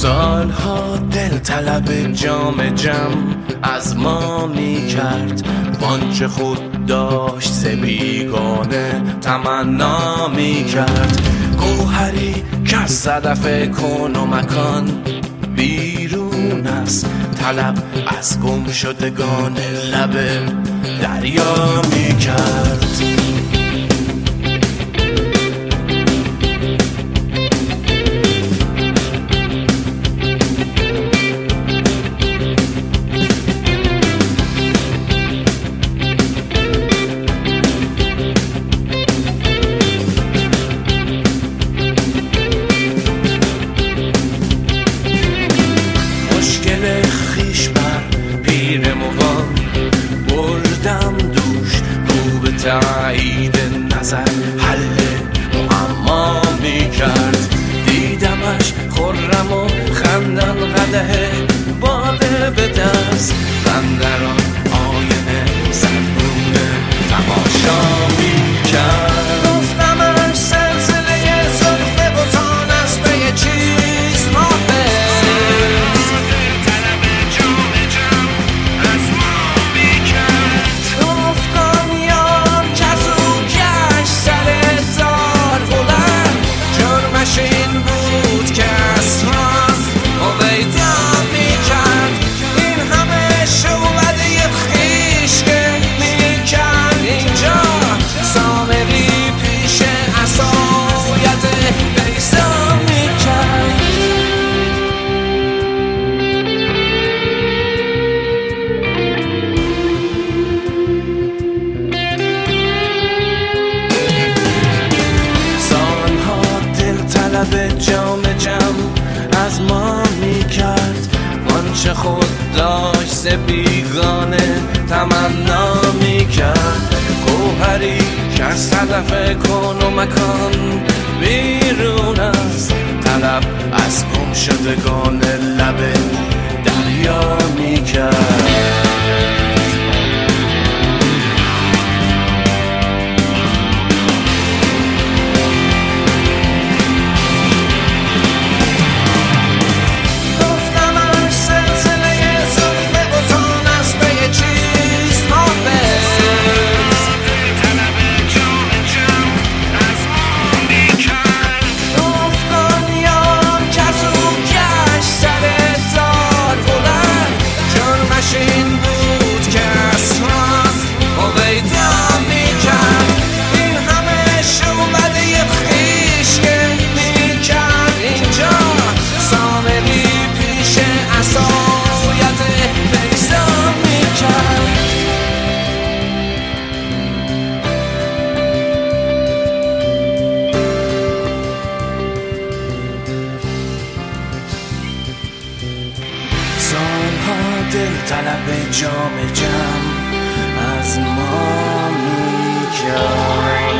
سالها دل طلب جام جم از ما می کرد، وانچه خود داشت ز بیگانه تمنا می کرد. گوهری که از صدف کون و مکان بیرون است، طلب از گم شدگان لب دریا می کرد. مشکل خیش بر پیر مغان بردم دوش، رو به تایید نظر حل معما می کرد. دیدمش خرم و خندان قدح باده به دست، من در آن آینه صدگونه تماشا می کرد. گفتمش سلسله زلف بتان است به یه چیز حافظ، این بود که اصلا اویدا می کرد. این همه شعبده خیش که می کرد اینجا، سامری پیش عصایت بیضا می کرد. به جام جم از ما می کرد، وانچه خود داشت ز بیگانه تمنا می کرد. گوهری که از صدف کون و مکان بیرون است، طلب از گم شدگان لب دریا می کرد. این بود که اصلا اویدا می کرد. این همه شعبده خیش که می کرد اینجا، سامری پیش عصایت بیضا می کرد. سالها دل طلب جام جم از ما می کرد.